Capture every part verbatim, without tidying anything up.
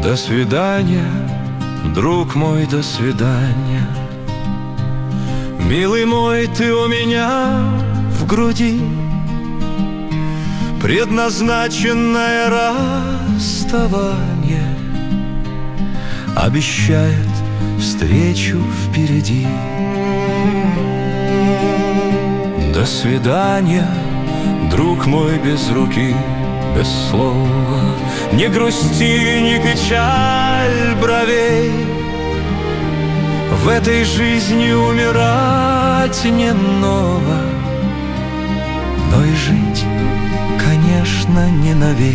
До свидания, друг мой, до свидания. Милый мой, ты у меня в груди, предназначенное расставание обещает встречу впереди. До свидания, друг мой без руки, без слова. Не грусти, не печаль бровей, в этой жизни умирать не ново, но и жить, конечно, не новей.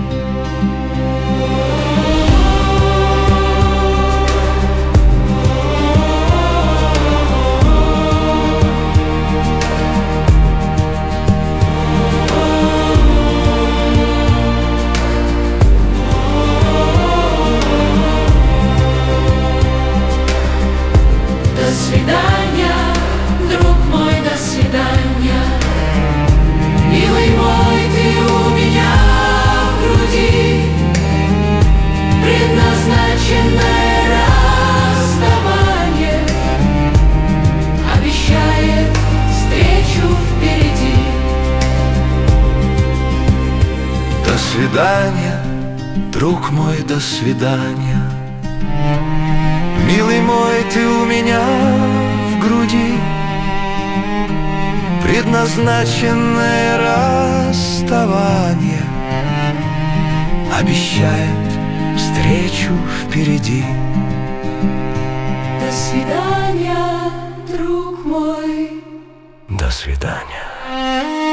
До свидания, друг мой, до свидания. Милый мой, ты у меня в груди, предназначенное расставание обещает встречу впереди. До свидания, друг мой, до свидания. Милый мой, ты у меня в груди, предназначенное расставание обещает встречу впереди. До свидания, друг мой. До свидания.